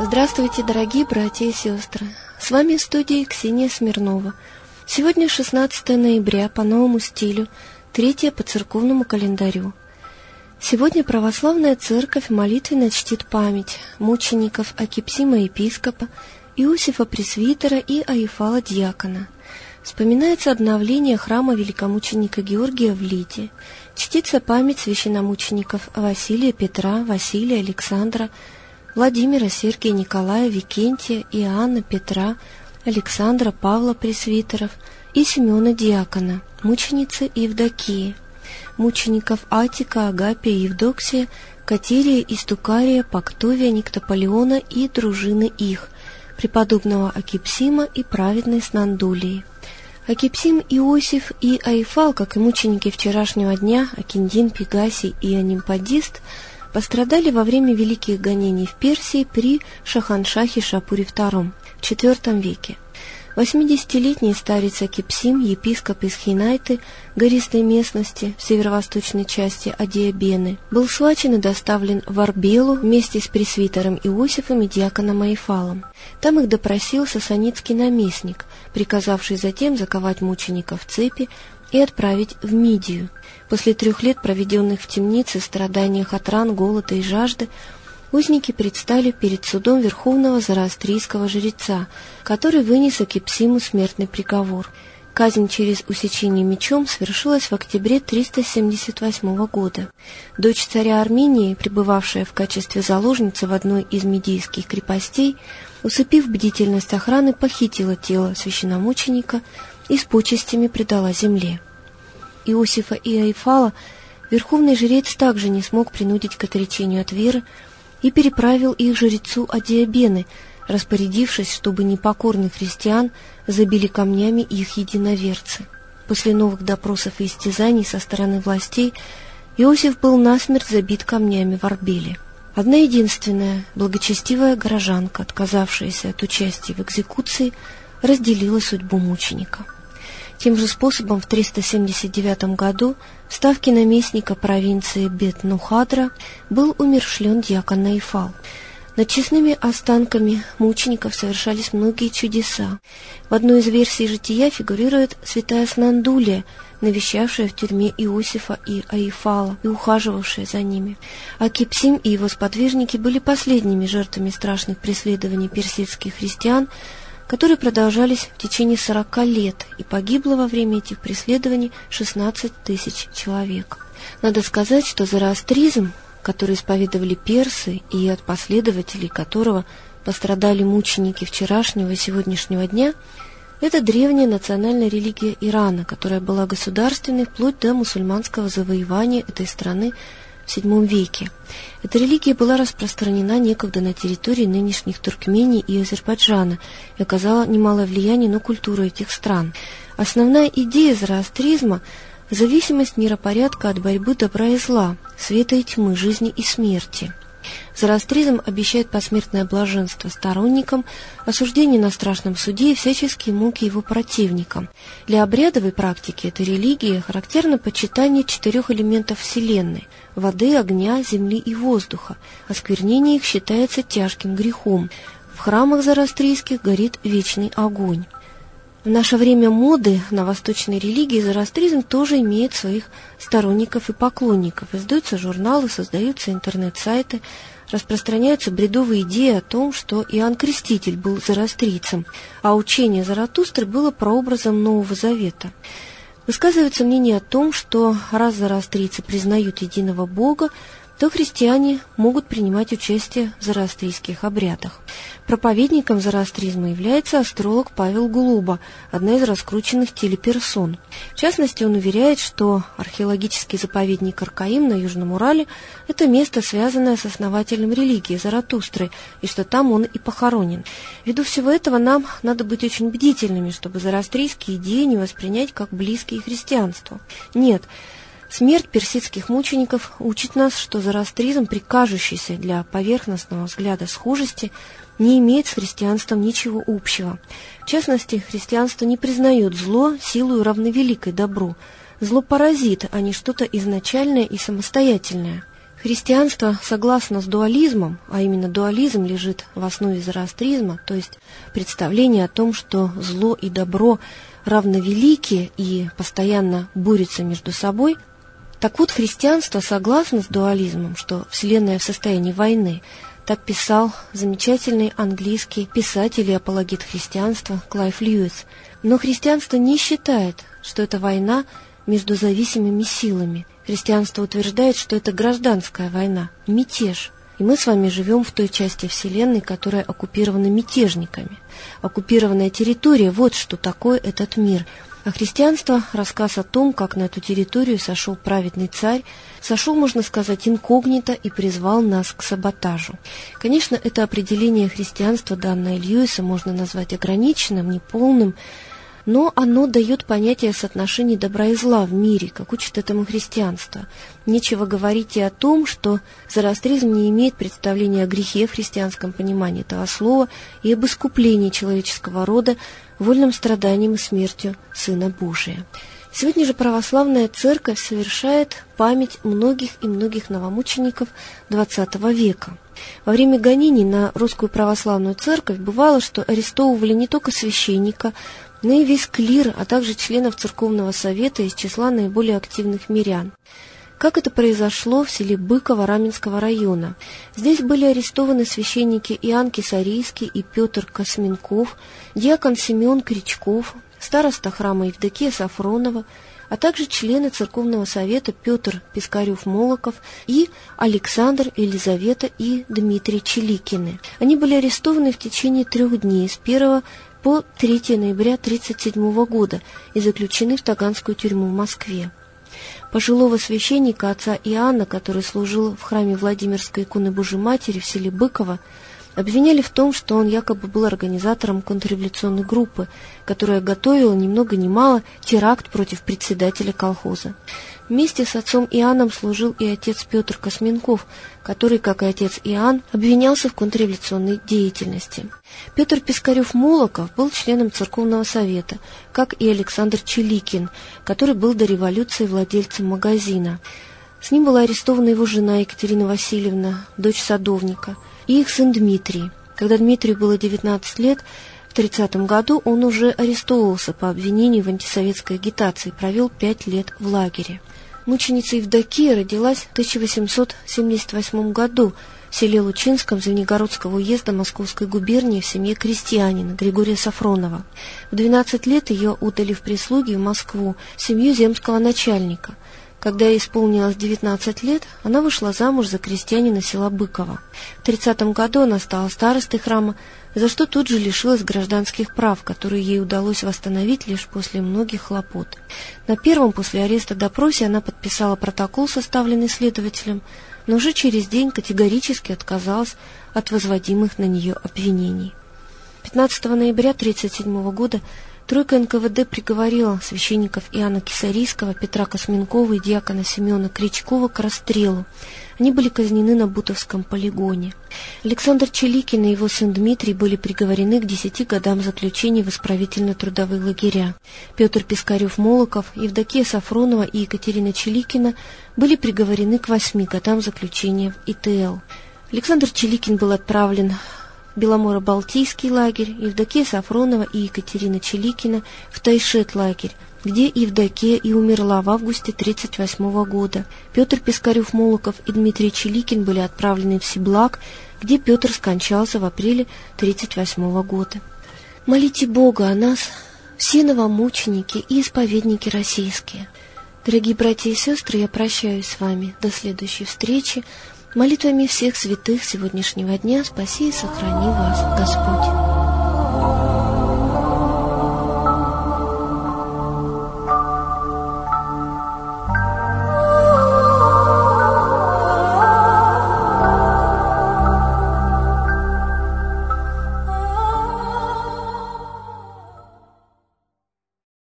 Здравствуйте, дорогие братья и сестры! С вами в студии Ксения Смирнова. Сегодня 16 ноября по новому стилю, 3 по церковному календарю. Сегодня православная церковь молитвенно чтит память мучеников Акипсима епископа, Иосифа пресвитера и Аифала диакона. Вспоминается обновление храма великомученика Георгия в Лиде. Чтится память священномучеников Василия, Петра, Василия, Александра, Владимира, Сергия, Николая, Викентия, Иоанна, Петра, Александра, Павла пресвитеров и Симеона диакона, мученицы Евдокии, мучеников Атика, Агапия, Евдоксия, Катерия, Истукария, Пактовия, Никтополеона и дружины их, преподобного Акипсима и праведной Снандулии. Акипсим, Иосиф и Аифал, как и мученики вчерашнего дня, Акиндин, Пегасий и Анимпадист, пострадали во время великих гонений в Персии при Шаханшахе Шапуре II в IV веке. 80-летний старец Акипсим, епископ из Хинайты, гористой местности в северо-восточной части Адиабены, был схвачен и доставлен в Арбелу вместе с пресвитером Иосифом и диаконом Аифалом. Там их допросил сасанидский наместник, приказавший затем заковать мучеников в цепи и отправить в Мидию. После 3 лет, проведенных в темнице, страданиях от ран, голода и жажды, узники предстали перед судом верховного зороастрийского жреца, который вынес Акипсиму смертный приговор. Казнь через усечение мечом свершилась в октябре 378 года. Дочь царя Армении, пребывавшая в качестве заложницы в одной из медийских крепостей, усыпив бдительность охраны, похитила тело священномученика и с почестями предала земле. Иосифа и Аифала верховный жрец также не смог принудить к отречению от веры и переправил их жрецу Адиабены, распорядившись, чтобы непокорных христиан забили камнями их единоверцы. После новых допросов и истязаний со стороны властей Иосиф был насмерть забит камнями в Арбеле. Одна единственная благочестивая горожанка, отказавшаяся от участия в экзекуции, разделила судьбу мученика. Тем же способом в 379 году в ставке наместника провинции Бет-Нухадра был умерщвлен диакон Аифал. Над честными останками мучеников совершались многие чудеса. В одной из версий жития фигурирует святая Снандулия, навещавшая в тюрьме Иосифа и Аифала и ухаживавшая за ними. Акипсим и его сподвижники были последними жертвами страшных преследований персидских христиан, которые продолжались в течение 40 лет, и погибло во время этих преследований 16 тысяч человек. Надо сказать, что зороастризм, который исповедовали персы и от последователей которого пострадали мученики вчерашнего и сегодняшнего дня, это древняя национальная религия Ирана, которая была государственной вплоть до мусульманского завоевания этой страны в VII веке. Эта религия была распространена некогда на территории нынешних Туркмении и Азербайджана и оказала немалое влияние на культуру этих стран. Основная идея зороастризма – зависимость миропорядка от борьбы добра и зла, света и тьмы, жизни и смерти. Зороастризм обещает посмертное блаженство сторонникам, осуждение на страшном суде и всяческие муки его противникам. Для обрядовой практики этой религии характерно почитание 4 элементов Вселенной – воды, огня, земли и воздуха. Осквернение их считается тяжким грехом. В храмах зороастрийских горит вечный огонь. В наше время моды на восточной религии зороастризм тоже имеет своих сторонников и поклонников. Издаются журналы, создаются интернет-сайты, распространяются бредовые идеи о том, что Иоанн Креститель был зороастрийцем, а учение Заратустры было прообразом Нового Завета. Высказывается мнение о том, что раз зороастрийцы признают единого Бога, то христиане могут принимать участие в зороастрийских обрядах. Проповедником зороастризма является астролог Павел Голуба, одна из раскрученных телеперсон. В частности, он уверяет, что археологический заповедник Аркаим на Южном Урале – это место, связанное с основателем религии Заратустры, и что там он и похоронен. Ввиду всего этого нам надо быть очень бдительными, чтобы зороастрийские идеи не воспринять как близкие христианству. Нет, смерть персидских мучеников учит нас, что зороастризм, при кажущейся для поверхностного взгляда схожести, не имеет с христианством ничего общего. В частности, христианство не признает зло силою равновеликой добру. Зло паразит, а не что-то изначальное и самостоятельное. Христианство согласно с дуализмом, а именно дуализм лежит в основе зороастризма, то есть представление о том, что зло и добро равновелики и постоянно борются между собой. Так вот, христианство согласно с дуализмом, что Вселенная в состоянии войны. Так писал замечательный английский писатель и апологет христианства Клайв Льюис. Но христианство не считает, что это война между зависимыми силами. Христианство утверждает, что это гражданская война, мятеж. И мы с вами живем в той части Вселенной, которая оккупирована мятежниками. Оккупированная территория – вот что такое этот мир. А христианство – рассказ о том, как на эту территорию сошел праведный царь, сошел, можно сказать, инкогнито и призвал нас к саботажу. Конечно, это определение христианства, данное Льюисом, можно назвать ограниченным, неполным, но оно дает понятие соотношений добра и зла в мире, как учит этому христианство. Нечего говорить и о том, что зороастризм не имеет представления о грехе в христианском понимании этого слова и об искуплении человеческого рода вольным страданием и смертью Сына Божия. Сегодня же православная церковь совершает память многих и многих новомучеников XX века. Во время гонений на русскую православную церковь бывало, что арестовывали не только священника, но и весь клир, а также членов церковного совета из числа наиболее активных мирян. Как это произошло в селе Быково Раменского района? Здесь были арестованы священники Иоанн Кесарийский и Петр Косменков, диакон Семен Кричков, староста храма Евдокия Сафронова, а также члены церковного совета Петр Пискарев-Молоков и Александр, Елизавета и Дмитрий Челикины. Они были арестованы в течение 3 дней, с 1 по 3 ноября 1937 года и заключены в Таганскую тюрьму в Москве. Пожилого священника отца Иоанна, который служил в храме Владимирской иконы Божией Матери в селе Быково, обвиняли в том, что он якобы был организатором контрреволюционной группы, которая готовила ни много ни мало теракт против председателя колхоза. Вместе с отцом Иоанном служил и отец Петр Косменков, который, как и отец Иоанн, обвинялся в контрреволюционной деятельности. Петр Пискарев-Молоков был членом церковного совета, как и Александр Челикин, который был до революции владельцем магазина. С ним была арестована его жена Екатерина Васильевна, дочь садовника, и их сын Дмитрий. Когда Дмитрию было 19 лет, в 30 году он уже арестовывался по обвинению в антисоветской агитации и провел 5 лет в лагере. Мученица Евдокия родилась в 1878 году в селе Лучинском Звенигородского уезда Московской губернии в семье крестьянина Григория Сафронова. В 12 лет ее отдали в прислуги в Москву, в семью земского начальника. Когда ей исполнилось 19 лет, она вышла замуж за крестьянина села Быково. В 30 году она стала старостой храма, за что тут же лишилась гражданских прав, которые ей удалось восстановить лишь после многих хлопот. На первом после ареста допросе она подписала протокол, составленный следователем, но уже через день категорически отказалась от возводимых на нее обвинений. 15 ноября 1937 года тройка НКВД приговорила священников Иоанна Кесарийского, Петра Косменкова и диакона Семена Кричкова к расстрелу. Они были казнены на Бутовском полигоне. Александр Челикин и его сын Дмитрий были приговорены к 10 годам заключения в исправительно-трудовые лагеря. Петр Пискарев-Молоков, Евдокия Сафронова и Екатерина Челикина были приговорены к 8 годам заключения в ИТЛ. Александр Челикин был отправлен Беломоро-Балтийский лагерь, Евдокия Сафронова и Екатерина Челикина в Тайшет-лагерь, где Евдокия и умерла в августе 1938 года. Петр Пискарев-Молоков и Дмитрий Челикин были отправлены в Сиблак, где Петр скончался в апреле 1938 года. Молите Бога о нас, все новомученики и исповедники российские. Дорогие братья и сестры, я прощаюсь с вами до следующей встречи. Молитвами всех святых сегодняшнего дня спаси и сохрани вас, Господь.